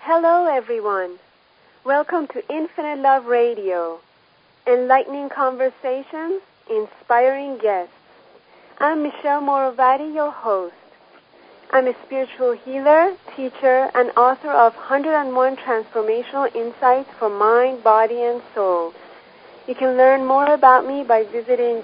Hello, everyone. Welcome to Infinite Love Radio, enlightening conversations, inspiring guests. I'm Michelle Moravati, your host. I'm a spiritual healer, teacher, and author of 101 Transformational Insights for Mind, Body, and Soul. You can learn more about me by visiting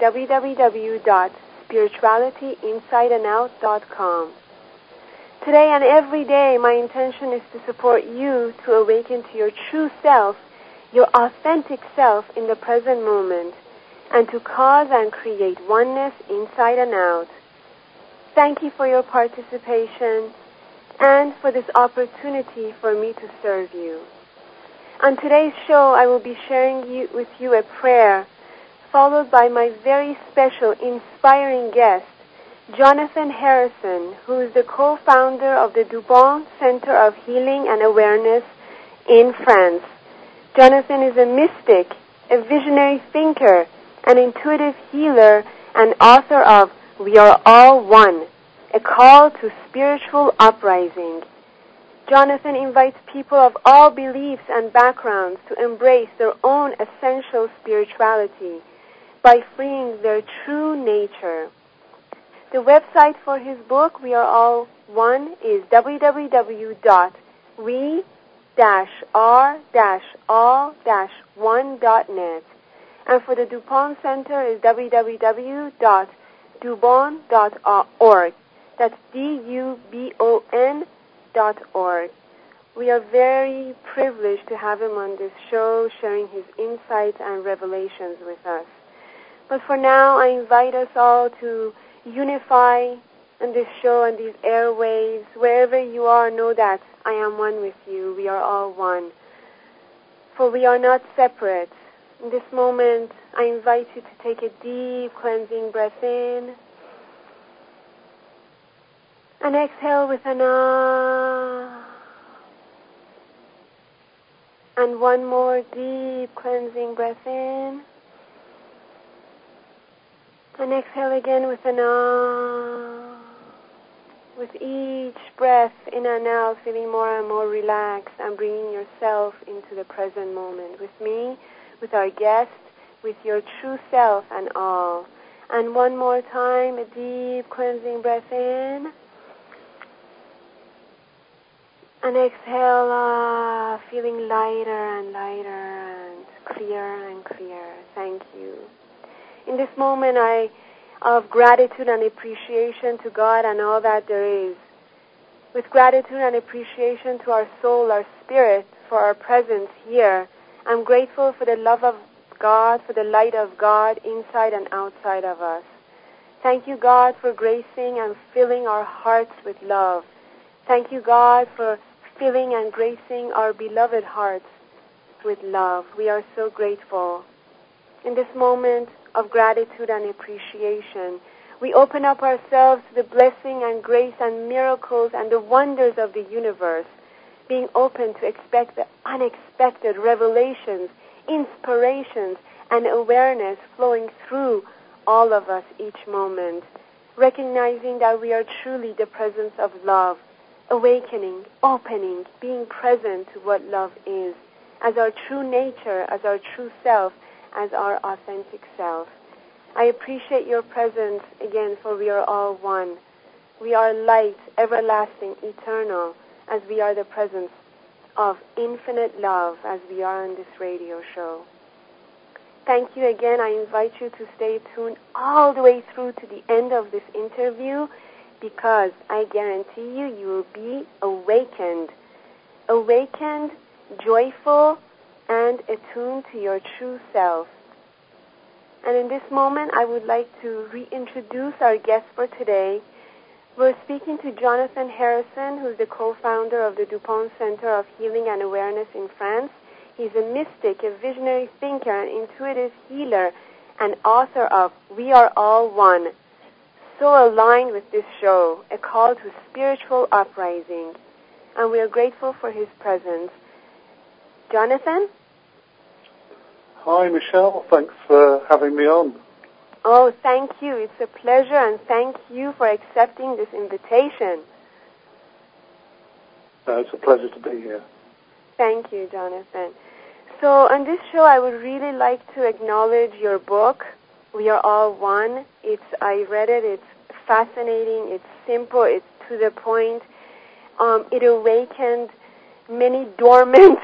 www.spiritualityinsideandout.com. Today and every day, my intention is to support you to awaken to your true self, your authentic self in the present moment, and to cause and create oneness inside and out. Thank you for your participation and for this opportunity for me to serve you. On today's show, I will be sharing with you a prayer, followed by my very special, inspiring guest, Jonathan Harrison, who is the co-founder of the Dubon Center of Healing and Awareness in France. Jonathan is a mystic, a visionary thinker, an intuitive healer, and author of We Are All One, a call to spiritual uprising. Jonathan invites people of all beliefs and backgrounds to embrace their own essential spirituality by freeing their true nature. The website for his book, We Are All One, is www.we-r-all-one.net. And for the DuPont Center is www.dubon.org. That's DUBON.org. We are very privileged to have him on this show, sharing his insights and revelations with us. But for now, I invite us all to unify on this show and these airwaves. Wherever you are, know that I am one with you. We are all one. For we are not separate. In this moment, I invite you to take a deep cleansing breath in and exhale with an ah. And one more deep cleansing breath in. And exhale again with an ah. With each breath in and out, feeling more and more relaxed and bringing yourself into the present moment with me, with our guest, with your true self and all. And one more time, a deep cleansing breath in. And exhale, feeling lighter and lighter and clearer and clearer. Thank you. In this moment of gratitude and appreciation to God and all that there is, with gratitude and appreciation to our soul, our spirit, for our presence here, I'm grateful for the love of God, for the light of God inside and outside of us. Thank you, God, for gracing and filling our hearts with love. Thank you, God, for filling and gracing our beloved hearts with love. We are so grateful. In this moment of gratitude and appreciation, we open up ourselves to the blessing and grace and miracles and the wonders of the universe, being open to expect the unexpected revelations, inspirations, and awareness flowing through all of us each moment, recognizing that we are truly the presence of love, awakening, opening, being present to what love is, as our true nature, as our true self, as our authentic self. I appreciate your presence again, for we are all one. We are light, everlasting, eternal, as we are the presence of infinite love, as we are on this radio show. Thank you again. I invite you to stay tuned all the way through to the end of this interview, because I guarantee you will be awakened. Awakened, joyful, and attuned to your true self. And in this moment, I would like to reintroduce our guest for today. We're speaking to Jonathan Harrison, who's the co-founder of the Dupont Center of Healing and Awareness in France. He's a mystic, a visionary thinker, an intuitive healer, and author of We Are All One. So aligned with this show, a call to spiritual uprising. And we are grateful for his presence. Jonathan? Hi, Michelle. Thanks for having me on. Oh, thank you. It's a pleasure, and thank you for accepting this invitation. It's a pleasure to be here. Thank you, Jonathan. So on this show, I would really like to acknowledge your book, We Are All One. I read it. It's fascinating. It's simple. It's to the point. It awakened many dormant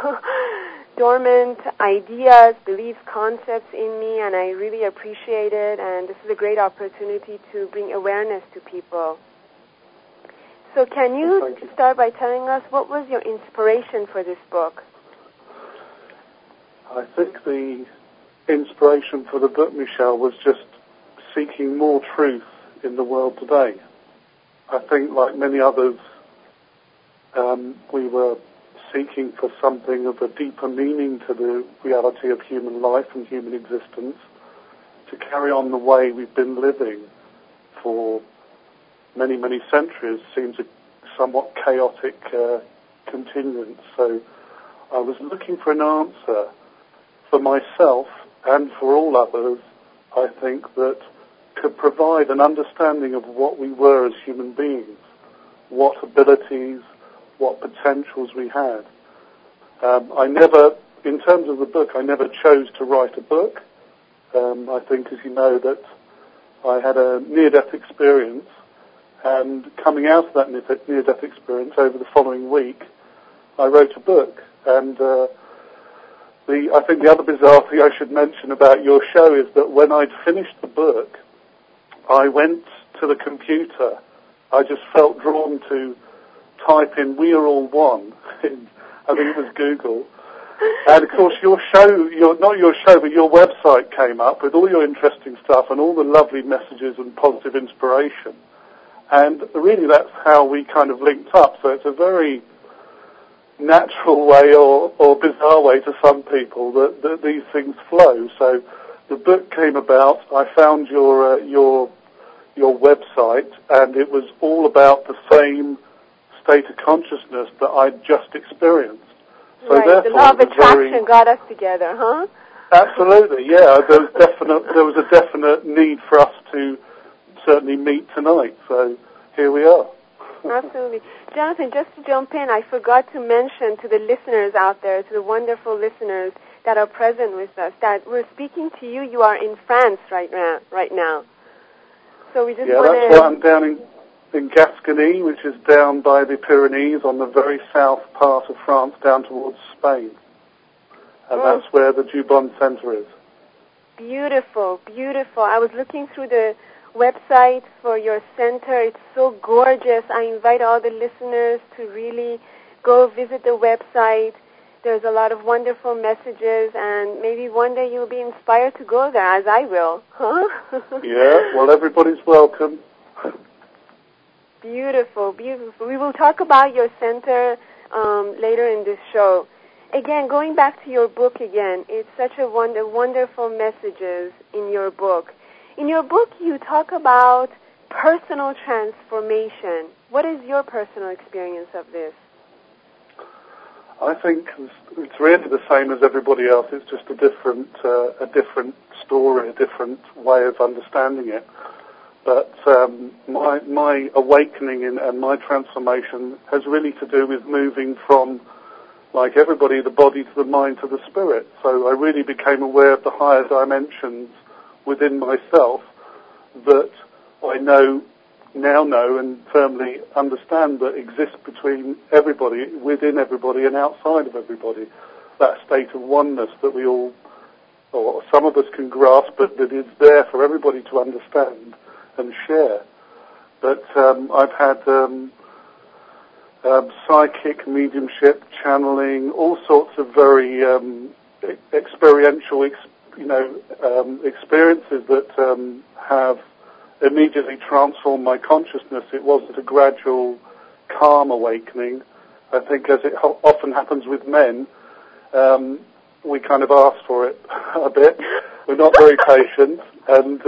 ideas, beliefs, concepts in me, and I really appreciate it. And this is a great opportunity to bring awareness to people. So can you start by telling us what was your inspiration for this book? I think the inspiration for the book, Michelle, was just seeking more truth in the world today. I think, like many others, we were seeking for something of a deeper meaning to the reality of human life and human existence, to carry on the way we've been living for many, many centuries seems a somewhat chaotic continuance. So I was looking for an answer for myself and for all others, I think, that could provide an understanding of what we were as human beings, what abilities, what potentials we had. In terms of the book, I never chose to write a book. I think, as you know, that I had a near-death experience, and coming out of that near-death experience over the following week, I wrote a book. And I think the other bizarre thing I should mention about your show is that when I'd finished the book, I went to the computer. I just felt drawn to type in "We Are All One." I think it was Google. And of course your website came up with all your interesting stuff and all the lovely messages and positive inspiration. And really that's how we kind of linked up. So it's a very natural way or bizarre way to some people that these things flow. So the book came about. I found your website, and it was all about the same state of consciousness that I'd just experienced. So right, the law of attraction got us together, huh? Absolutely, yeah. There was a definite need for us to certainly meet tonight. So here we are. Absolutely. Jonathan, just to jump in, I forgot to mention to the listeners out there, to the wonderful listeners that are present with us, that we're speaking to you. You are in France right now. So we just want to... Yeah, that's why I'm down in Gascony, which is down by the Pyrenees on the very south part of France, down towards Spain. And that's where the Dubon Center is. Beautiful, beautiful. I was looking through the website for your center. It's so gorgeous. I invite all the listeners to really go visit the website. There's a lot of wonderful messages, and maybe one day you'll be inspired to go there, as I will. Huh? Yeah, well, everybody's welcome. Beautiful, beautiful. We will talk about your center later in this show. Again, going back to your book again, it's such a wonderful messages in your book. In your book, you talk about personal transformation. What is your personal experience of this? I think it's really the same as everybody else. It's just a different story, a different way of understanding it. But my awakening and my transformation has really to do with moving from, like everybody, the body to the mind to the spirit. So I really became aware of the higher dimensions within myself that I now know and firmly understand that exist between everybody, within everybody and outside of everybody. That state of oneness that we all, or some of us can grasp, but that is there for everybody to understand and share. But I've had psychic, mediumship, channeling, all sorts of very experiential experiences that have immediately transformed my consciousness. It wasn't a gradual, calm awakening. I think, as it often happens with men, we kind of ask for it a bit. We're not very patient, and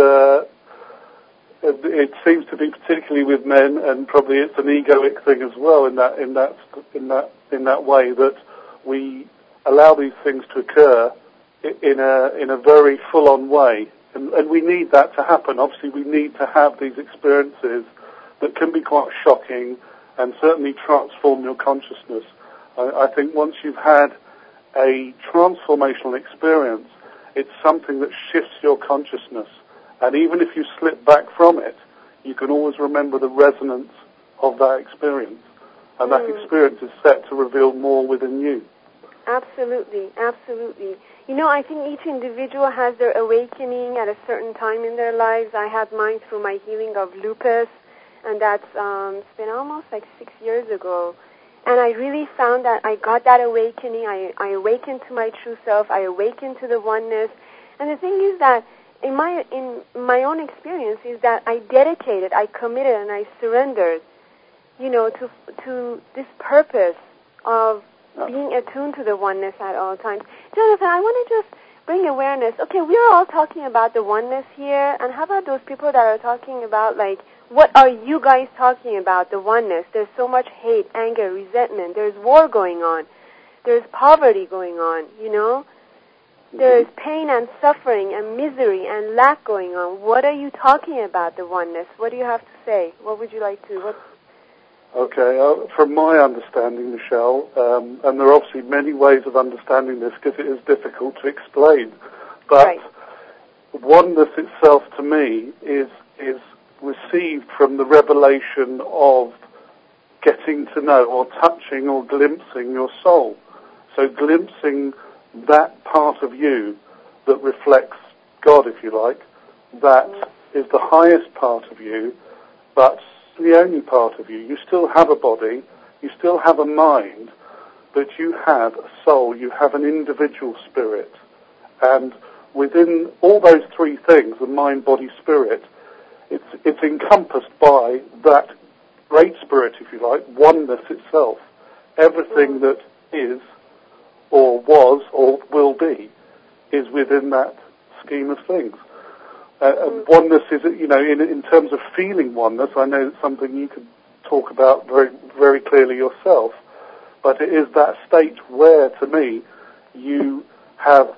it seems to be particularly with men, and probably it's an egoic thing as well. In that way that we allow these things to occur in a very full-on way, and we need that to happen. Obviously, we need to have these experiences that can be quite shocking and certainly transform your consciousness. I think once you've had a transformational experience, it's something that shifts your consciousness. And even if you slip back from it, you can always remember the resonance of that experience. And that experience is set to reveal more within you. Absolutely, absolutely. You know, I think each individual has their awakening at a certain time in their lives. I had mine through my healing of lupus, and that's it's been almost like 6 years ago. And I really found that I got that awakening. I awakened to my true self. I awakened to the oneness. And the thing is that in my own experience is that I dedicated, I committed, and I surrendered, you know, to this purpose of being attuned to the oneness at all times. Jonathan, I want to just bring awareness. Okay, we are all talking about the oneness here, and how about those people that are talking about, like, what are you guys talking about, the oneness? There's so much hate, anger, resentment. There's war going on. There's poverty going on, you know? There's pain and suffering and misery and lack going on. What are you talking about, the oneness? What do you have to say? What would you like to... Okay, from my understanding, Michelle, and there are obviously many ways of understanding this because it is difficult to explain, but oneness itself to me is received from the revelation of getting to know or touching or glimpsing your soul. So glimpsing that part of you that reflects God, if you like, that is the highest part of you, but the only part of you. You still have a body, you still have a mind, but you have a soul, you have an individual spirit. And within all those three things, the mind, body, spirit, it's encompassed by that great spirit, if you like, oneness itself. Everything that is, or was, or will be, is within that scheme of things. Oneness is, you know, in terms of feeling oneness, I know it's something you could talk about very, very clearly yourself, but it is that state where, to me, you have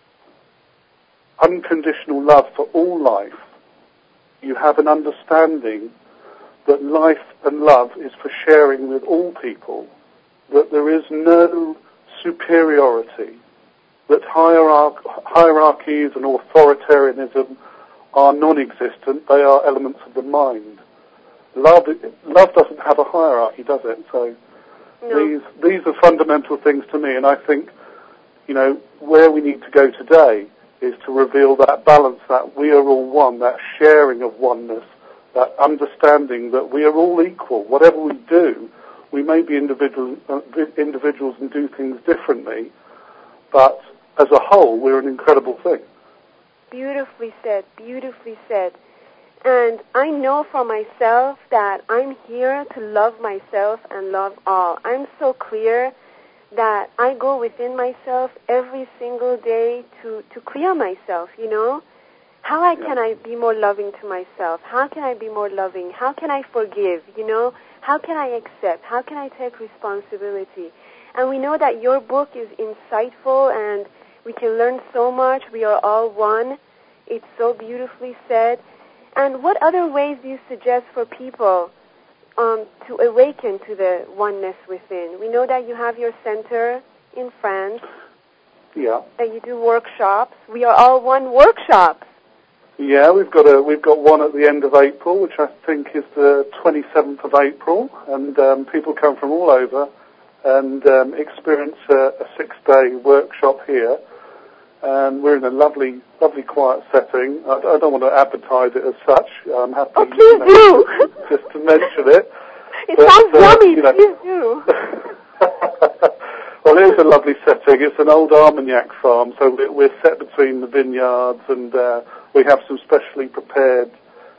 unconditional love for all life. You have an understanding that life and love is for sharing with all people, that there is no superiority, that hierarchies and authoritarianism are non-existent. They are elements of the mind. Love doesn't have a hierarchy, does it? So these are fundamental things to me, and I think, you know, where we need to go today is to reveal that balance, that we are all one, that sharing of oneness, that understanding that we are all equal. Whatever we do, we may be individuals and do things differently, but as a whole, we're an incredible thing. Beautifully said, beautifully said. And I know for myself that I'm here to love myself and love all. I'm so clear that I go within myself every single day to clear myself, you know? How can I be more loving to myself? How can I be more loving? How can I forgive, you know? How can I accept? How can I take responsibility? And we know that your book is insightful and we can learn so much. We are all one. It's so beautifully said. And what other ways do you suggest for people to awaken to the oneness within? We know that you have your center in France. Yeah. That you do workshops. We are all one workshops. Yeah, we've got one at the end of April, which I think is the 27th of April, and people come from all over and experience a 6-day workshop here. And we're in a lovely, lovely quiet setting. I don't want to advertise it as such. I'm happy please do. just to mention it. It sounds yummy. You know. Please do. Well, it is a lovely setting. It's an old Armagnac farm, so we're set between the vineyards, and we have some specially prepared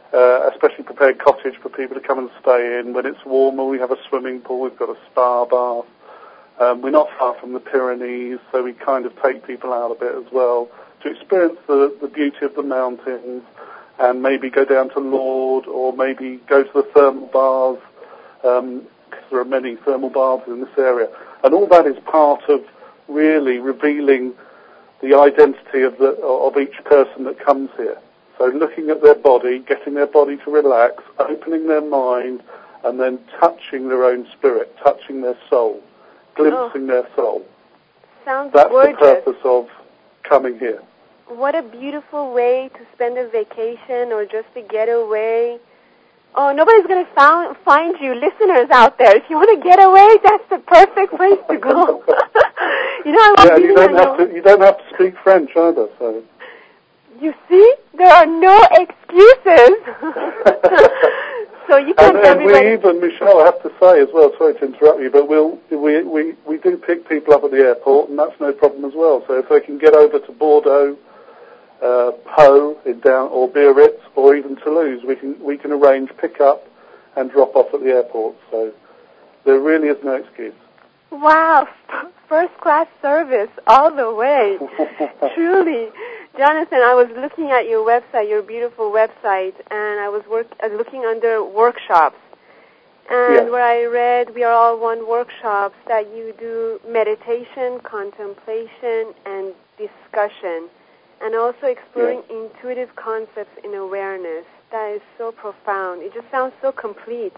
cottage for people to come and stay in. When it's warmer, we have a swimming pool. We've got a spa bath. We're not far from the Pyrenees, so we kind of take people out a bit as well to experience the beauty of the mountains, and maybe go down to Lourdes, or maybe go to the thermal baths, because there are many thermal baths in this area. And all that is part of really revealing the identity of each person that comes here. So looking at their body, getting their body to relax, opening their mind, and then touching their own spirit, touching their soul. glimpsing their soul. Sounds That's gorgeous. the purpose of coming here. What a beautiful way to spend a vacation or just to get away. Oh, nobody's going to find you, listeners out there. If you want to get away, that's the perfect place to go. You don't have to speak French either. So. You see, there are no excuses. So you can. And we even, Michelle, I have to say as well. Sorry to interrupt you, but we do pick people up at the airport, and that's no problem as well. So if they can get over to Bordeaux, Pau or Biarritz, or even Toulouse, we can arrange pick up and drop off at the airport. So there really is no excuse. Wow, first class service all the way. Truly. Jonathan, I was looking at your website, your beautiful website, and I was looking under workshops. And where I read We Are All One workshops, that you do meditation, contemplation, and discussion, and also exploring intuitive concepts in awareness. That is so profound. It just sounds so complete,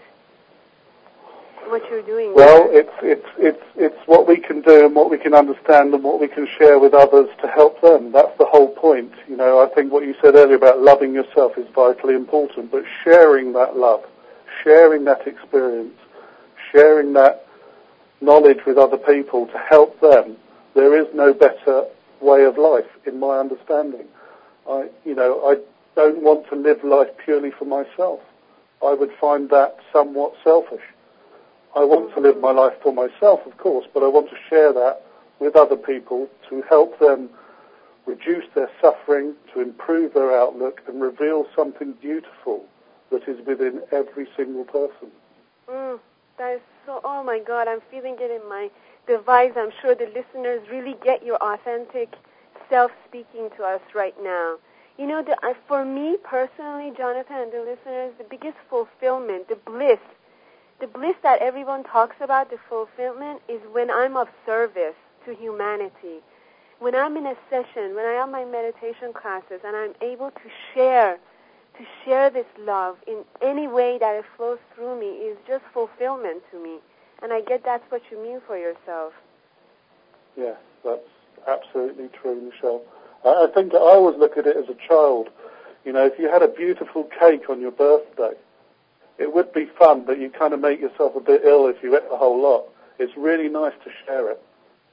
what you're doing. Well, it's what we can do and what we can understand and what we can share with others to help them. That's the whole point. I think what you said earlier about loving yourself is vitally important, but sharing that love, sharing that experience, sharing that knowledge with other people to help them, there is no better way of life, in my understanding. I don't want to live life purely for myself. I would find that somewhat selfish. I want to live my life for myself, of course, but I want to share that with other people to help them reduce their suffering, to improve their outlook, and reveal something beautiful that is within every single person. That is so, oh my God, I'm feeling it in my device. I'm sure the listeners really get your authentic self speaking to us right now. For me personally, Jonathan, and the listeners, the biggest fulfillment, the bliss that everyone talks about, the fulfillment, is when I'm of service to humanity. When I'm in a session, when I have my meditation classes, and I'm able to share this love in any way that it flows through me, is just fulfillment to me. And I get that's what you mean for yourself. Yes, that's absolutely true, Michelle. I think I always look at it as a child. If you had a beautiful cake on your birthday, it would be fun, but you kind of make yourself a bit ill if you ate the whole lot. It's really nice to share it.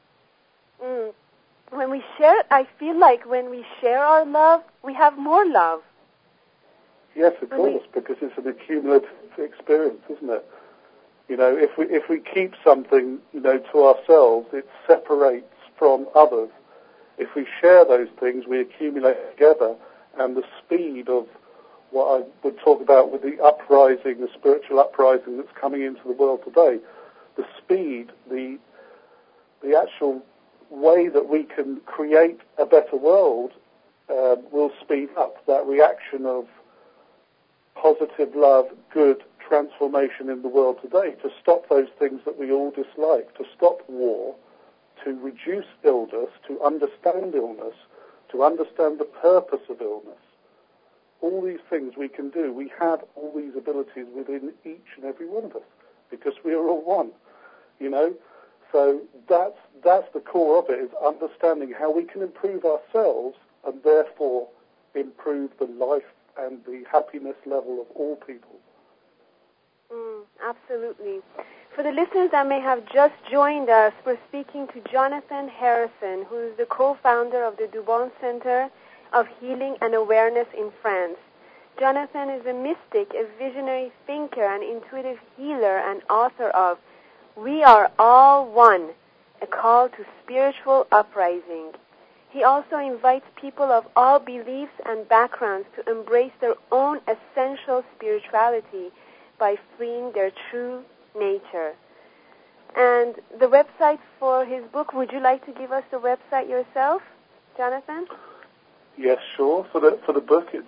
When we share it, I feel like when we share our love, we have more love. Yes, of course, because it's an accumulative experience, isn't it? If we keep something, to ourselves, it separates from others. If we share those things, we accumulate together, and the speed of what I would talk about with the uprising, the spiritual uprising that's coming into the world today, the speed, the actual way that we can create a better world will speed up. That reaction of positive love, good transformation in the world today, to stop those things that we all dislike, to stop war, to reduce illness, to understand illness, to understand the purpose of illness. All these things we can do. We have all these abilities within each and every one of us because we are all one, So that's the core of it, is understanding how we can improve ourselves and therefore improve the life and the happiness level of all people. Absolutely. For the listeners that may have just joined us, we're speaking to Jonathan Harrison, who is the co-founder of the Dubon Center of Healing and Awareness in France. Jonathan is a mystic, a visionary thinker, an intuitive healer, and author of We Are All One, a call to spiritual uprising. He also invites people of all beliefs and backgrounds to embrace their own essential spirituality by freeing their true nature. And the website for his book, would you like to give us the website yourself, Jonathan? Yes, sure. For the book, it's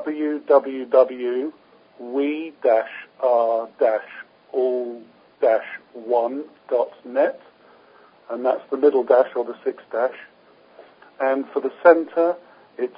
www.we-are-all-one.net, and that's the middle dash or the 6 dash. And for the center, it's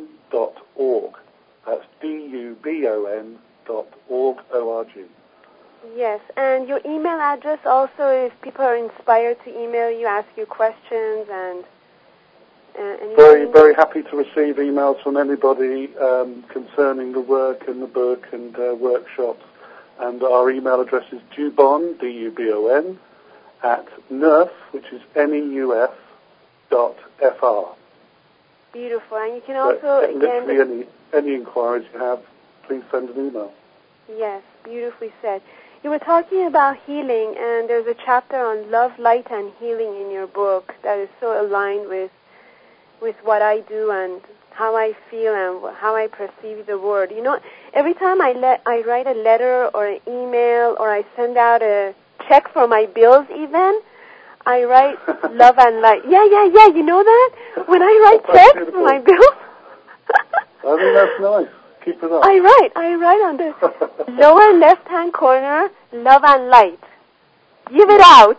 www.dubon.org. That's DUBON.org. Yes, and your email address also, if people are inspired to email you, ask you questions, and very, very happy to receive emails from anybody concerning the work and the book and workshops. And our email address is Dubon, D-U-B-O-N, at neuf, which is neuf, .fr. Beautiful. And you can also, literally any inquiries you have, please send an email. Yes, beautifully said. You were talking about healing, and there's a chapter on love, light, and healing in your book that is so aligned with what I do and how I feel and how I perceive the world. You know, every time I write a letter or an email or I send out a check for my bills even, I write love and light. Yeah, you know that? When I write checks for my bills. I think that's nice. Keep it up. I write on the lower left-hand corner, love and light. Give it out.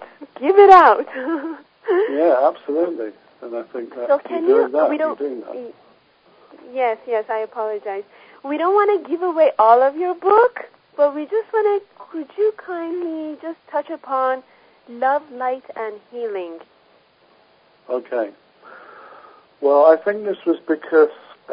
Yeah, absolutely. And I think that so you're doing that. Yes, I apologize. We don't want to give away all of your book, but we just want to, could you kindly just touch upon love, light, and healing? Okay. Well, I think this was because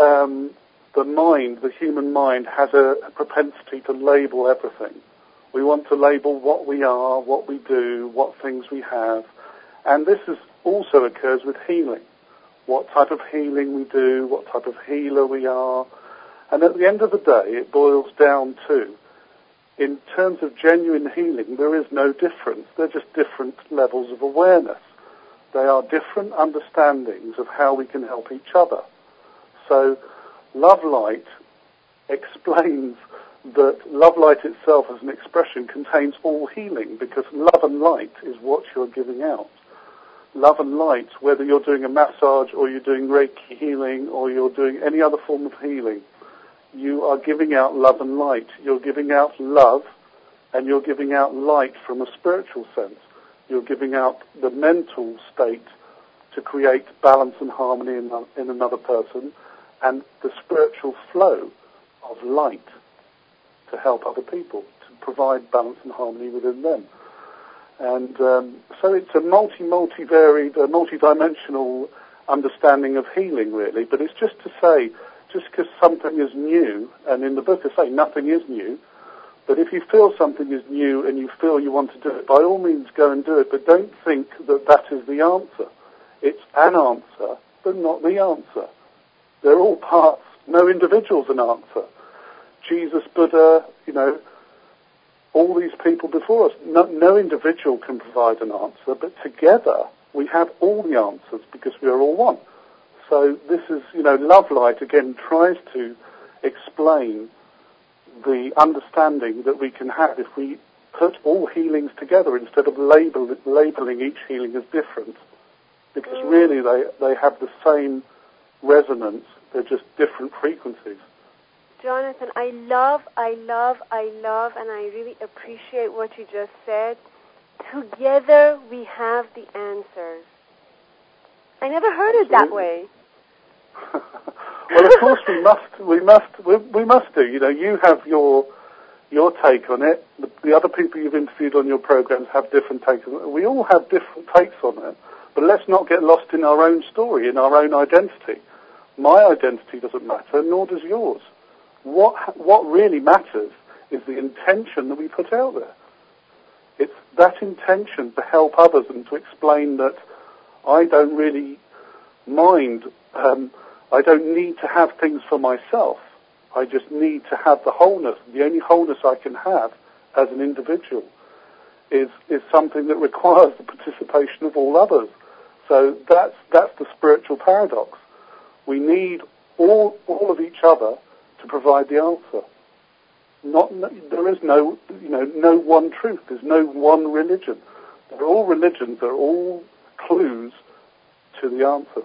the human mind, has a propensity to label everything. We want to label what we are, what we do, what things we have. And this also occurs with healing. What type of healing we do, what type of healer we are. And at the end of the day, it boils down to, in terms of genuine healing, there is no difference. They're just different levels of awareness. They are different understandings of how we can help each other. So, Love Light explains that Love Light itself as an expression contains all healing, because love and light is what you're giving out. Love and light, whether you're doing a massage or you're doing Reiki healing or you're doing any other form of healing, you are giving out love and light. You're giving out love and you're giving out light from a spiritual sense. You're giving out the mental state to create balance and harmony in another person, and the spiritual flow of light to help other people, to provide balance and harmony within them. And so it's a multi-varied, multi-dimensional understanding of healing, really. But it's just to say, just because something is new, and in the book I say nothing is new, but if you feel something is new and you feel you want to do it, by all means go and do it, but don't think that that is the answer. It's an answer, but not the answer. They're all parts. No individual's an answer. Jesus, Buddha, all these people before us. No individual can provide an answer, but together we have all the answers because we are all one. So this is, Love Light again tries to explain the understanding that we can have if we put all healings together instead of labeling each healing as different, because really they have the same resonance, they're just different frequencies. Jonathan, I love, and I really appreciate what you just said. Together we have the answers. I never heard it that way. Well, of course we must do. You have your take on it. The other people you've interviewed on your programs have different takes on it. We all have different takes on it, but let's not get lost in our own story, in our own identity. My identity doesn't matter, nor does yours. What really matters is the intention that we put out there. It's that intention to help others and to explain that I don't really mind. I don't need to have things for myself. I just need to have the wholeness. The only wholeness I can have as an individual is something that requires the participation of all others. So that's the spiritual paradox. We need all of each other to provide the answer. There is no one truth. There's no one religion. They're all religions. They're all clues to the answer.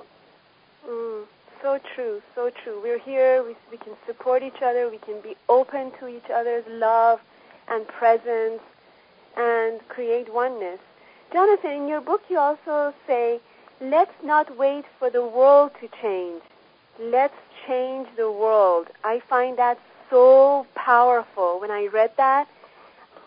So true, so true. We're here. We can support each other. We can be open to each other's love and presence and create oneness. Jonathan, in your book you also say, let's not wait for the world to change. Let's change the world. I find that so powerful. When I read that,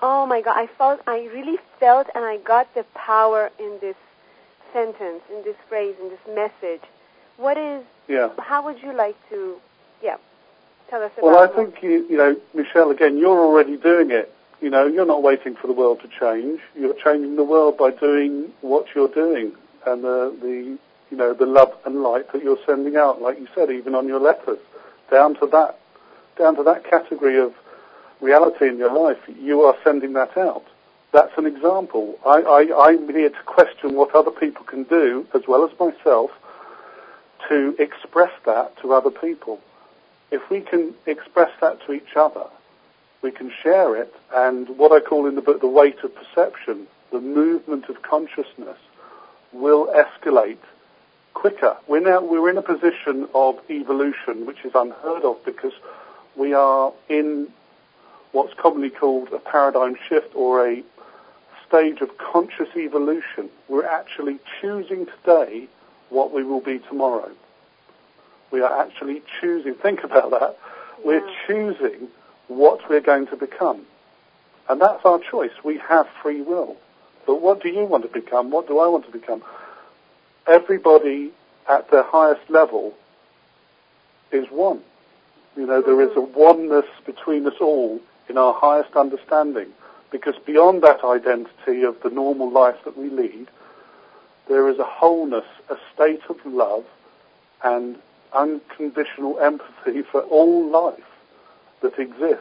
Oh my God, I really felt and I got the power in this sentence, in this phrase, in this message. How would you like to, tell us about Well, I think, Michelle, again, you're already doing it. You're not waiting for the world to change. You're changing the world by doing what you're doing and the love and light that you're sending out, like you said, even on your letters, down to that category of reality in your life. You are sending that out. That's an example. I'm here to question what other people can do, as well as myself, to express that to other people. If we can express that to each other, we can share it, and what I call in the book the weight of perception, the movement of consciousness, will escalate quicker. We're in a position of evolution which is unheard of, because we are in what's commonly called a paradigm shift, or a stage of conscious evolution. We're actually choosing today what we will be tomorrow. We are actually choosing, think about that, we're choosing what we're going to become. And that's our choice. We have free will. But what do you want to become? What do I want to become? Everybody at their highest level is one. There is a oneness between us all in our highest understanding, because beyond that identity of the normal life that we lead, there is a wholeness, a state of love and unconditional empathy for all life that exists.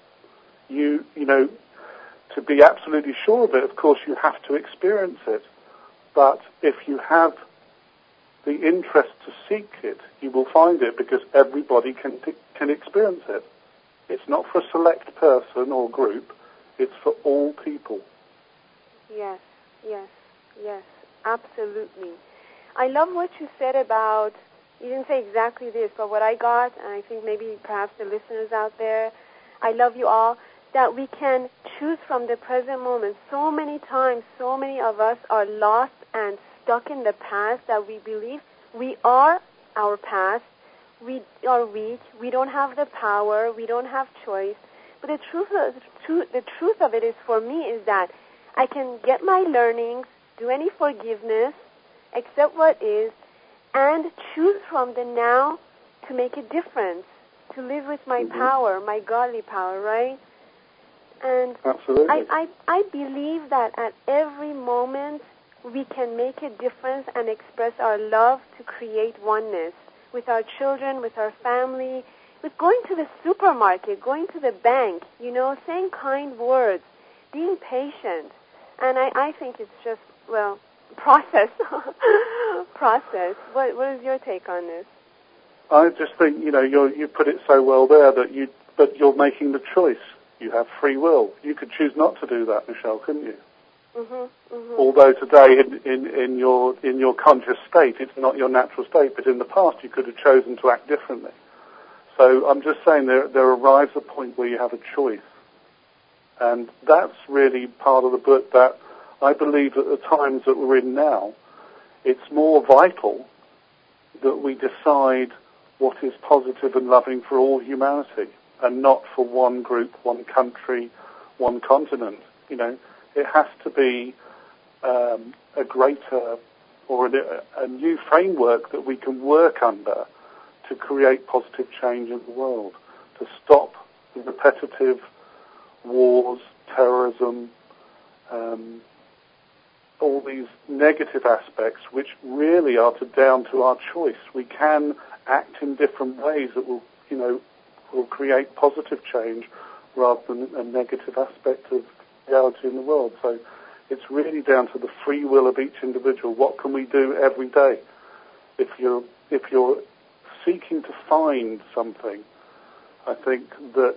To be absolutely sure of it, of course, you have to experience it. But if you have the interest to seek it, you will find it, because everybody can experience it. It's not for a select person or group. It's for all people. Yes, absolutely. I love what you said about, you didn't say exactly this, but what I got, and I think maybe perhaps the listeners out there, I love you all, that we can choose from the present moment. So many times, so many of us are lost and stuck in the past, that we believe we are our past, we are weak, we don't have the power, we don't have choice. But the truth of it is, for me, is that I can get my learnings, do any forgiveness, accept what is, and choose from the now to make a difference, to live with my power, my godly power, right? And absolutely. I believe that at every moment we can make a difference and express our love to create oneness with our children, with our family, with going to the supermarket, going to the bank, saying kind words, being patient. And I think it's just, process. Process. What is your take on this? I just think, you put it so well there but you're making the choice. You have free will. You could choose not to do that, Michelle, couldn't you? Although today, in your conscious state, it's not your natural state, but in the past you could have chosen to act differently. So I'm just saying there arrives a point where you have a choice. And that's really part of the book, that I believe at the times that we're in now, it's more vital that we decide what is positive and loving for all humanity, and not for one group, one country, one continent. It has to be a greater or a new framework that we can work under to create positive change in the world, to stop the repetitive wars, terrorism, all these negative aspects, which really are down to our choice. We can act in different ways that will create positive change rather than a negative aspect of reality in the world. So it's really down to the free will of each individual. What can we do every day? If you're seeking to find something, I think that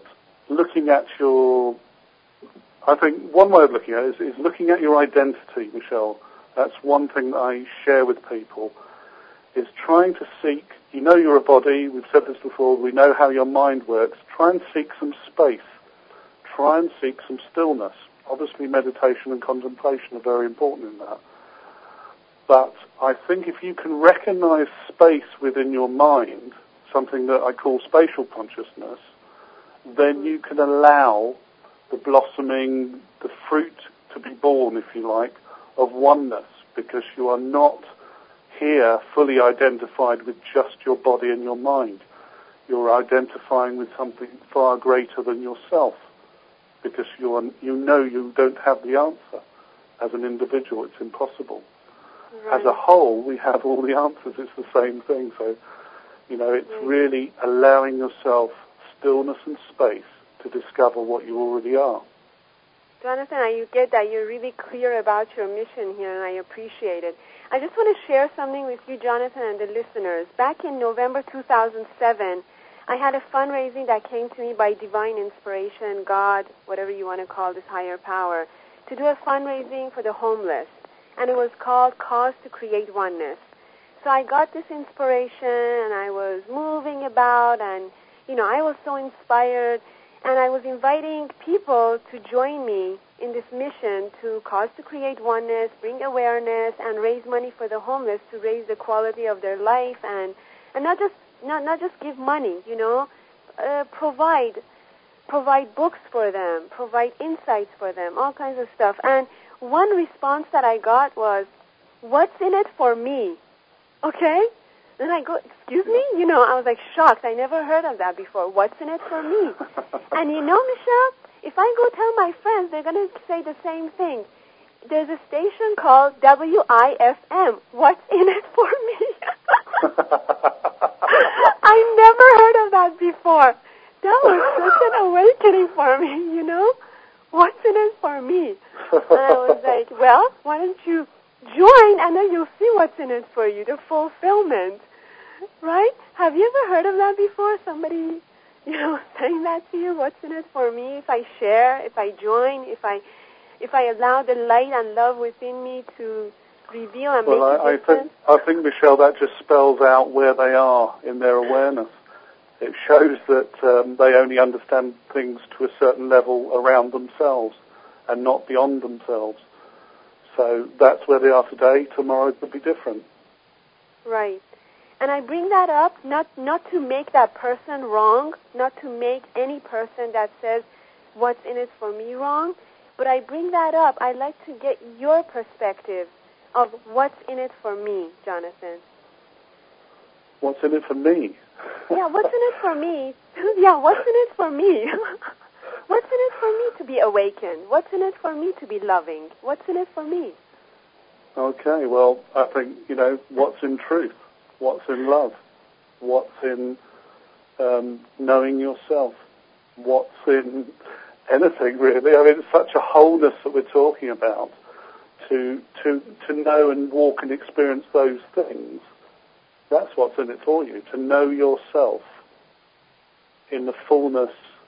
one way of looking at it is looking at your identity, Michelle. That's one thing that I share with people, is trying to seek, you're a body, we've said this before, we know how your mind works. Try and seek some space. Try and seek some stillness. Obviously meditation and contemplation are very important in that. But I think if you can recognize space within your mind, something that I call spatial consciousness, then you can allow the blossoming, the fruit to be born, if you like, of oneness, because you are not here fully identified with just your body and your mind. You're identifying with something far greater than yourself, because you know you don't have the answer. As an individual, it's impossible. Right. As a whole, we have all the answers. It's the same thing. So, it's really allowing yourself stillness and space to discover what you already are. Jonathan, you get that. You're really clear about your mission here, and I appreciate it. I just want to share something with you, Jonathan, and the listeners. Back in November 2007, I had a fundraising that came to me by divine inspiration, God, whatever you want to call this higher power, to do a fundraising for the homeless. And it was called Cause to Create Oneness. So I got this inspiration, and I was moving about, and, I was so inspired. And I was inviting people to join me in this mission to Cause to Create Oneness, bring awareness, and raise money for the homeless to raise the quality of their life, and not just give money, provide books for them, provide insights for them, all kinds of stuff. And one response that I got was, "What's in it for me?" Okay? Then I go, "Excuse me?" I was like shocked. I never heard of that before. What's in it for me? And Michelle, if I go tell my friends, they're going to say the same thing. There's a station called WIFM. What's in it for me? I never heard of that before. That was such an awakening for me, What's in it for me? And I was like, well, why don't you join, and then you'll see what's in it for you, the fulfillment, right? Have you ever heard of that before? Somebody, saying that to you, what's in it for me? If I share, if I join, if I allow the light and love within me to reveal and make a difference? I think, Michelle, that just spells out where they are in their awareness. It shows that they only understand things to a certain level around themselves and not beyond themselves. So that's where they are today. Tomorrow could be different. Right. And I bring that up not to make that person wrong, not to make any person that says what's in it for me wrong, but I bring that up. I'd like to get your perspective of what's in it for me, Jonathan. What's in it for me? Yeah, what's in it for me? Yeah, what's in it for me? What's in it for me to be awakened? What's in it for me to be loving? What's in it for me? Okay, well, I think, what's in truth? What's in love? What's in knowing yourself? What's in anything, really? I mean, it's such a wholeness that we're talking about. To know and walk and experience those things, that's what's in it for you. To know yourself in the fullness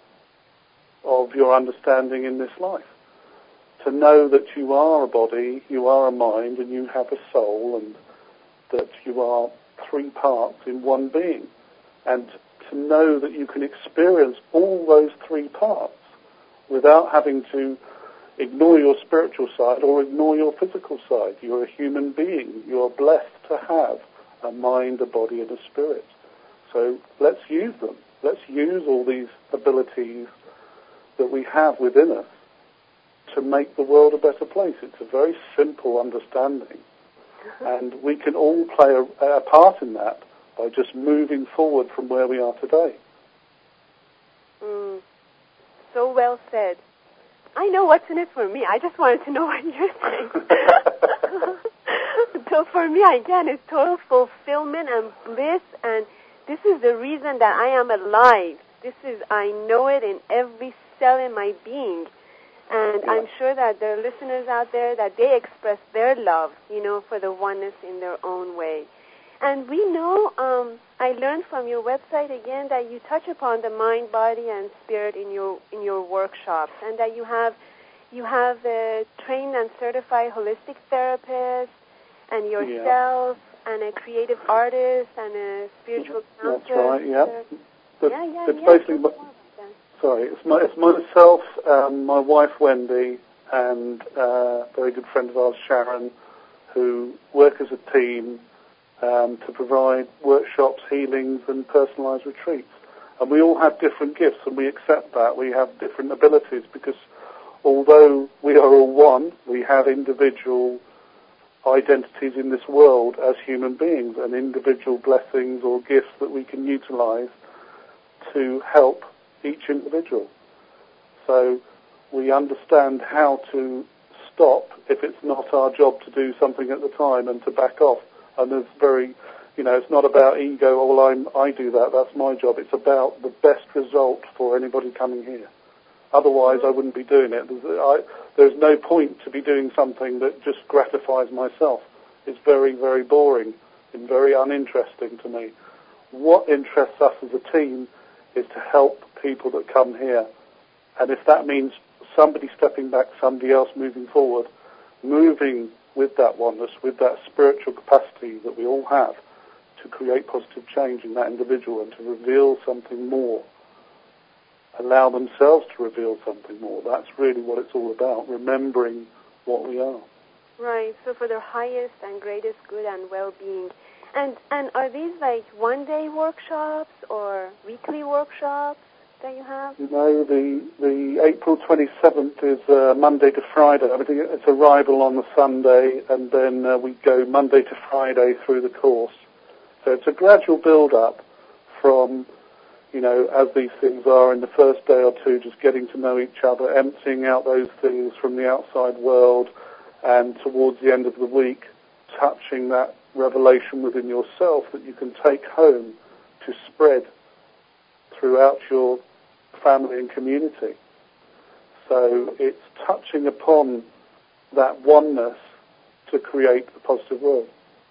of your understanding in this life. To know that you are a body, you are a mind, and you have a soul, and that you are three parts in one being. And to know that you can experience all those three parts without having to ignore your spiritual side or ignore your physical side. You're a human being. You're blessed to have a mind, a body, and a spirit. So let's use them. Let's use all these abilities that we have within us to make the world a better place. It's a very simple understanding. And we can all play a part in that by just moving forward from where we are today. So well said. I know what's in it for me. I just wanted to know what you're saying. So for me, again, it's total fulfillment and bliss, and this is the reason that I am alive. I know it in every cell in my being. And yeah. I'm sure that there are listeners out there that they express their love, for the oneness in their own way. And we know, I learned from your website again that you touch upon the mind, body, and spirit in your workshops, and that you have a trained and certified holistic therapist, and yourself, and a creative artist, and a spiritual counselor. That's right. Yeah. It's basically. It's myself, my wife Wendy, and a very good friend of ours, Sharon, who work as a team to provide workshops, healings, and personalised retreats. And we all have different gifts, and we accept that. We have different abilities, because although we are all one, we have individual identities in this world as human beings, and individual blessings or gifts that we can utilize to help each individual. So we understand how to stop if it's not our job to do something at the time, and to back off. And there's it's not about ego, I do that, that's my job. It's about the best result for anybody coming here. Otherwise, I wouldn't be doing it. There's no point to be doing something that just gratifies myself. It's very, very boring and very uninteresting to me. What interests us as a team is to help people that come here. And if that means somebody stepping back, somebody else moving forward, moving with that oneness, with that spiritual capacity that we all have to create positive change in that individual and to reveal something more, allow themselves to reveal something more. That's really what it's all about, remembering what we are. Right, so for their highest and greatest good and well-being. And are these like one-day workshops or weekly workshops that you have? No, the April 27th is Monday to Friday. I think it's arrival on the Sunday, and then we go Monday to Friday through the course. So it's a gradual build-up from, as these things are in the first day or two, just getting to know each other, emptying out those things from the outside world, and towards the end of the week, touching that revelation within yourself that you can take home to spread throughout your family and community. So it's touching upon that oneness to create a positive world.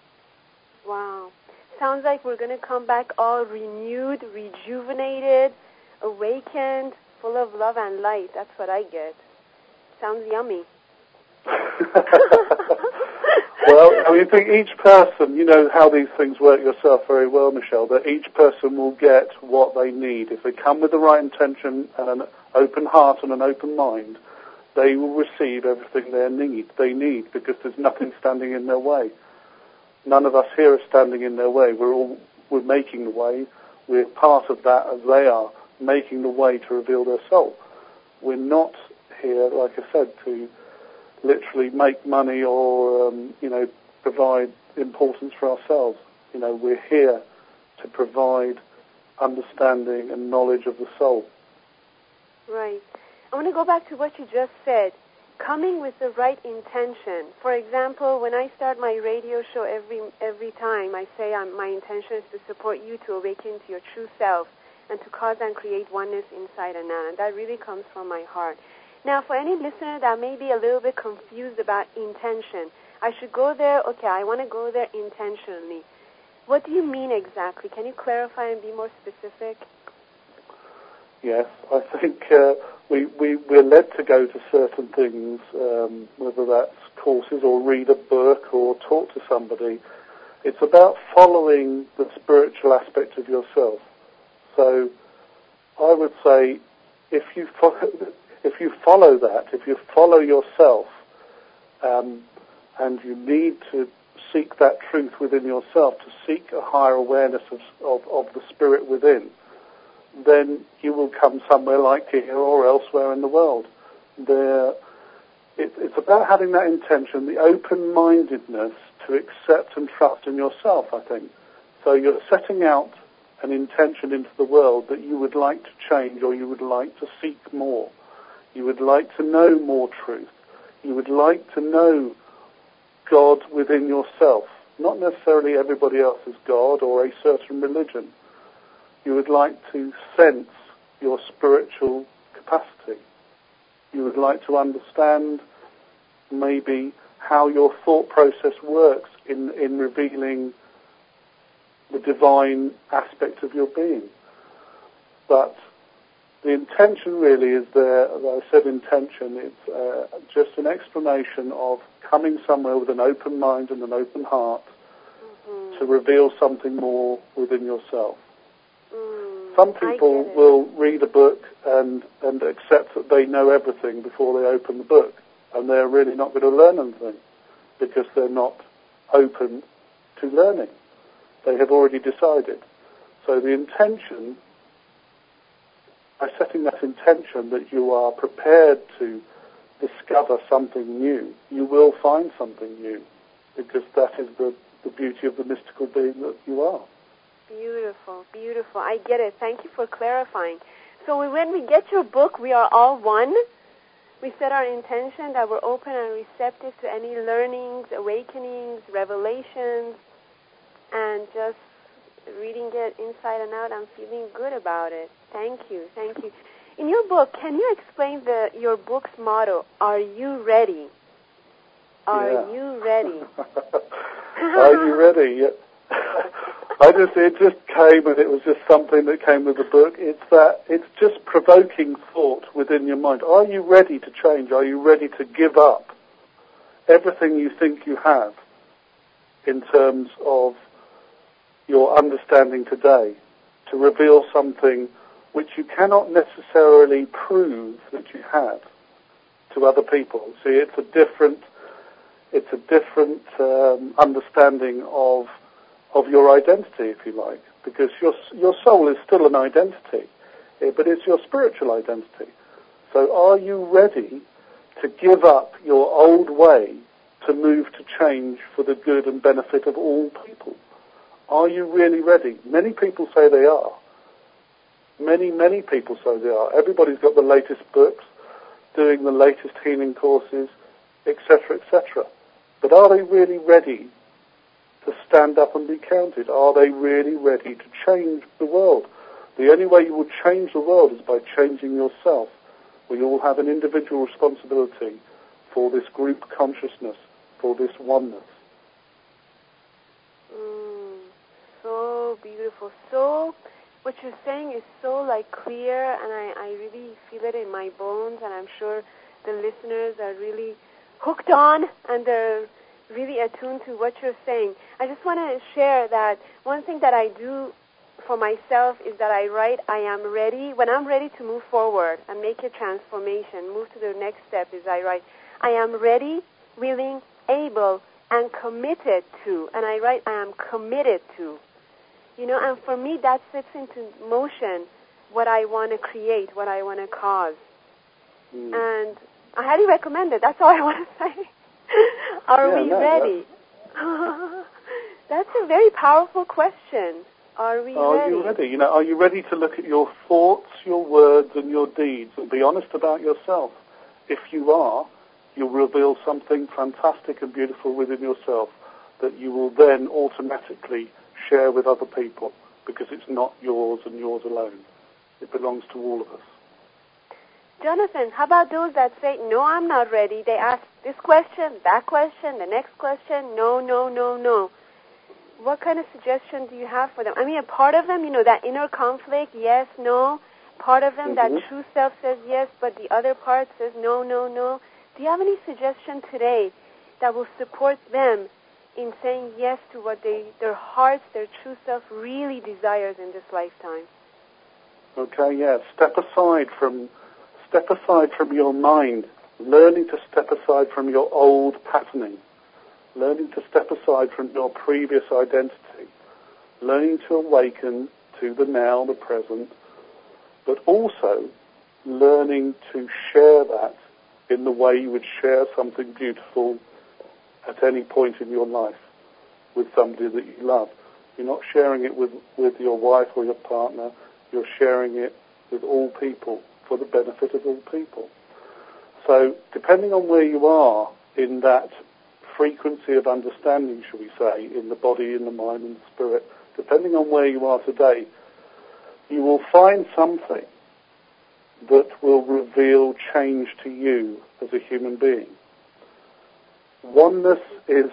Wow. Sounds like we're going to come back all renewed, rejuvenated, awakened, full of love and light. That's what I get. Sounds yummy. Well, I think each person, you know how these things work yourself very well, Michelle, that each person will get what they need. If they come with the right intention and an open heart and an open mind, they will receive everything they need, because there's nothing standing in their way. None of us here are standing in their way. We're making the way. We're part of that as they are, making the way to reveal their soul. We're not here, like I said, to literally make money or, provide importance for ourselves. We're here to provide understanding and knowledge of the soul. Right. I want to go back to what you just said. Coming with the right intention. For example, when I start my radio show every time, I say my intention is to support you to awaken to your true self and to cause and create oneness inside and out. And that really comes from my heart. Now, for any listener that may be a little bit confused about intention, I should go there, okay, I want to go there intentionally. What do you mean exactly? Can you clarify and be more specific? Yes, I think we're led to go to certain things, whether that's courses or read a book or talk to somebody. It's about following the spiritual aspect of yourself. So I would say if you follow that, if you follow yourself, and you need to seek that truth within yourself, to seek a higher awareness of the spirit within, then you will come somewhere like here or elsewhere in the world. It's about having that intention, the open-mindedness to accept and trust in yourself, I think. So you're setting out an intention into the world that you would like to change, or you would like to seek more. You would like to know more truth. You would like to know God within yourself, not necessarily everybody else's God or a certain religion. You would like to sense your spiritual capacity. You would like to understand maybe how your thought process works in revealing the divine aspect of your being. But the intention really is there. As I said, intention, it's just an explanation of coming somewhere with an open mind and an open heart to reveal something more within yourself. Some people will read a book and accept that they know everything before they open the book, and they're really not going to learn anything because they're not open to learning. They have already decided. So the intention by setting that intention that you are prepared to discover something new, you will find something new, because that is the beauty of the mystical being that you are. Beautiful, beautiful. I get it. Thank you for clarifying. So when we get your book, we are all one. We set our intention that we're open and receptive to any learnings, awakenings, revelations, and just reading it inside and out. I'm feeling good about it. Thank you, thank you. In your book, can you explain your book's motto? Are you ready? Are you ready? Are you ready? It just came, and it was just something that came with the book. It's just provoking thought within your mind. Are you ready to change? Are you ready to give up everything you think you have in terms of your understanding today to reveal something which you cannot necessarily prove that you have to other people? See, it's a different understanding of your identity, if you like, because your soul is still an identity, but it's your spiritual identity. So are you ready to give up your old way to move to change for the good and benefit of all people? Are you really ready? Many people say they are. Many people say they are. Everybody's got the latest books, doing the latest healing courses, etc., etc. But are they really ready to stand up and be counted? Are they really ready to change the world? The only way you will change the world is by changing yourself. We all have an individual responsibility for this group consciousness, for this oneness. So beautiful. So what you're saying is so clear, and I really feel it in my bones, and I'm sure the listeners are really hooked on, and they're really attuned to what you're saying. I just want to share that one thing that I do for myself is that I write, I am ready. When I'm ready to move forward and make a transformation, move to the next step, is I write, I am ready, willing, able, and committed to. And I write, I am committed to. And for me, that sets into motion what I want to create, what I want to cause. And I highly recommend it. That's all I want to say. Are we ready? That's a very powerful question. Are we ready? Are you ready? Are you ready to look at your thoughts, your words, and your deeds and be honest about yourself? If you are, you'll reveal something fantastic and beautiful within yourself that you will then automatically share with other people, because it's not yours and yours alone. It belongs to all of us. Jonathan, how about those that say, no, I'm not ready? They ask this question, that question, the next question, no, no, no, no. What kind of suggestion do you have for them? I mean, a part of them, that inner conflict, yes, no. Part of them, that true self says yes, but the other part says no, no, no. Do you have any suggestion today that will support them in saying yes to what their hearts, their true self really desires in this lifetime? Okay, yeah. Step aside from your mind, learning to step aside from your old patterning, learning to step aside from your previous identity, learning to awaken to the now, the present, but also learning to share that in the way you would share something beautiful at any point in your life with somebody that you love. You're not sharing it with your wife or your partner. You're sharing it with all people for the benefit of all people. So depending on where you are in that frequency of understanding, shall we say, in the body, in the mind, and the spirit, depending on where you are today, you will find something that will reveal change to you as a human being. Oneness is,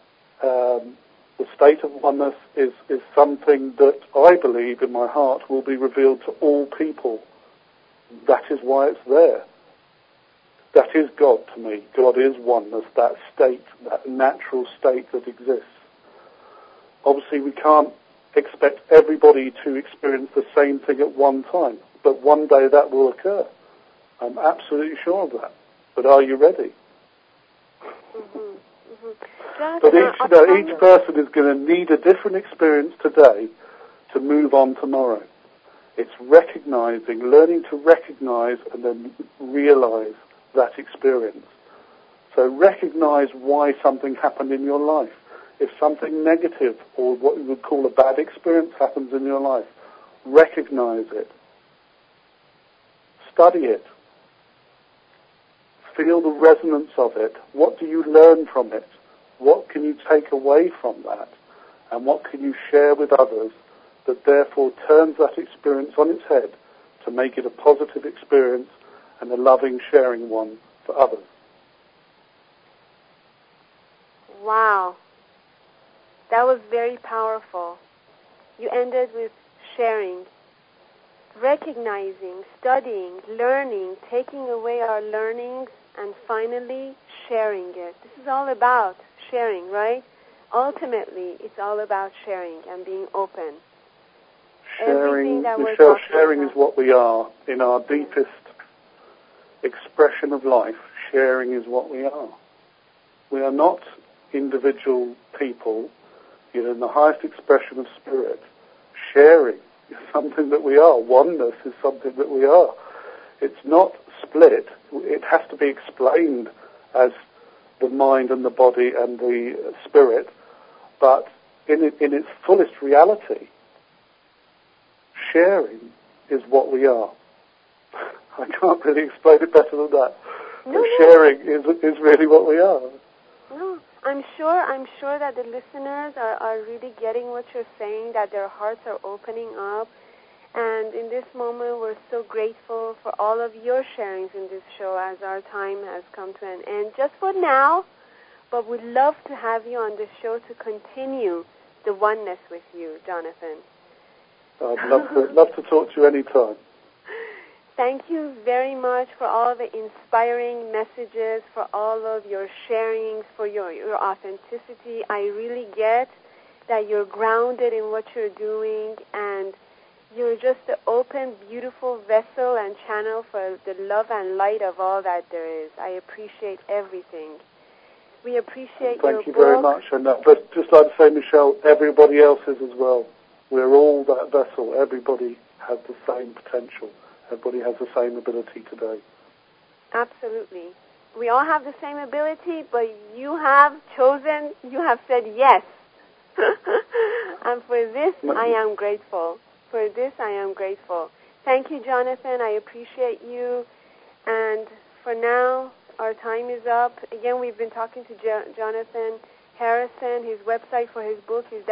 the state of oneness is something that I believe in my heart will be revealed to all people. That is why it's there. That is God to me. God is oneness, that state, that natural state that exists. Obviously, we can't expect everybody to experience the same thing at one time, but one day that will occur. I'm absolutely sure of that. But are you ready? But each person is going to need a different experience today to move on tomorrow. It's recognizing, learning to recognize and then realize that experience. So recognize why something happened in your life. If something negative or what you would call a bad experience happens in your life, recognize it. Study it. Feel the resonance of it. What do you learn from it? What can you take away from that? And what can you share with others that therefore turns that experience on its head to make it a positive experience and a loving, sharing one for others? Wow. That was very powerful. You ended with sharing, recognizing, studying, learning, taking away our learnings, and finally sharing it. This is all about sharing, right? Ultimately, it's all about sharing and being open. Sharing, Michelle, sharing is what we are. In our deepest expression of life, sharing is what we are. We are not individual people. In the highest expression of spirit, sharing is something that we are. Oneness is something that we are. It's not split. It has to be explained as the mind and the body and the spirit, but in its fullest reality, sharing is what we are. I can't really explain it better than that. No. Sharing is really what we are. No, I'm sure that the listeners are really getting what you're saying, that their hearts are opening up. And in this moment, we're so grateful for all of your sharings in this show as our time has come to an end just for now. But we'd love to have you on this show to continue the oneness with you, Jonathan. I'd love to talk to you anytime. Thank you very much for all the inspiring messages, for all of your sharings, for your authenticity. I really get that you're grounded in what you're doing, and you're just an open, beautiful vessel and channel for the love and light of all that there is. I appreciate everything. We appreciate your book. Thank you very much. And but just like to say, Michelle, everybody else is as well. We're all that vessel. Everybody has the same potential. Everybody has the same ability today. Absolutely. We all have the same ability, but you have chosen, you have said yes. And for this, I am grateful. For this, I am grateful. Thank you, Jonathan. I appreciate you. And for now, our time is up. Again, we've been talking to Jonathan Harrison. His website for his book is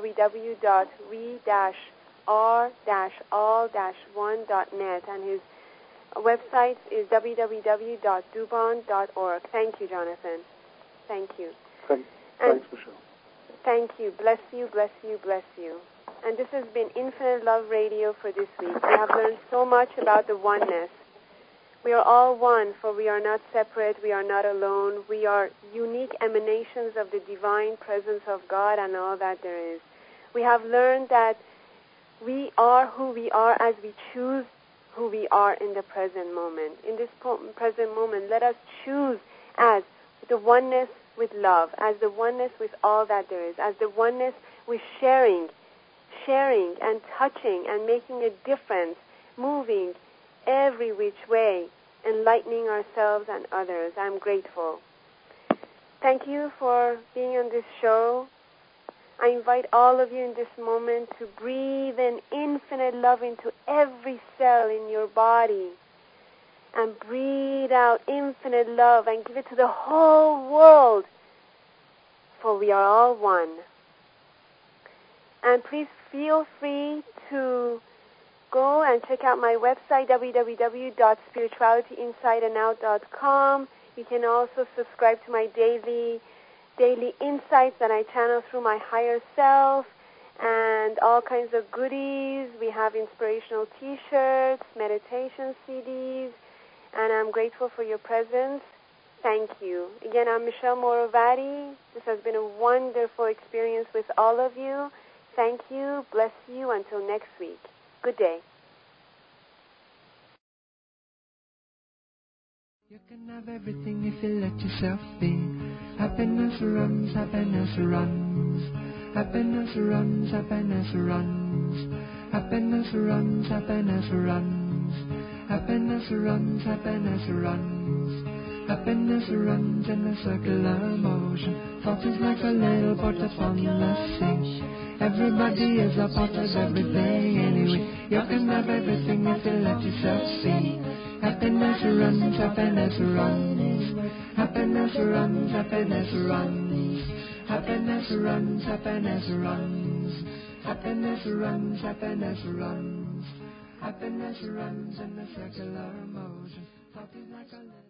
www.re-r-all-1.net, and his website is www.dubon.org. Thank you, Jonathan. Thank you. Thanks, Michelle. Thank you. Bless you, bless you, bless you. And this has been Infinite Love Radio for this week. We have learned so much about the oneness. We are all one, for we are not separate, we are not alone. We are unique emanations of the divine presence of God and all that there is. We have learned that we are who we are as we choose who we are in the present moment. In this present moment, let us choose as the oneness with love, as the oneness with all that there is, as the oneness with sharing and touching and making a difference, moving every which way, enlightening ourselves and others. I'm grateful. Thank you for being on this show. I invite all of you in this moment to breathe in infinite love into every cell in your body and breathe out infinite love and give it to the whole world, for we are all one. And please feel free to go and check out my website, www.spiritualityinsideandout.com. You can also subscribe to my daily insights that I channel through my higher self, and all kinds of goodies. We have inspirational T-shirts, meditation CDs, and I'm grateful for your presence. Thank you. Again, I'm Michelle Morovati. This has been a wonderful experience with all of you. Thank you. Bless you. Until next week. Good day. You can have everything if you let yourself be. Happiness runs, happiness runs. Happiness runs, happiness runs. Happiness runs, happiness runs. Happiness runs, happiness runs. Happiness runs in a circular motion. Thought is like a little boat upon the sea. Everybody is a part of everything anyway. You can have everything if you let yourself see. Happiness runs, happiness runs. Happiness runs, happiness runs. Happiness runs, happiness runs. Happiness runs, happiness runs. Happiness runs in a circular motion. Thought is like a little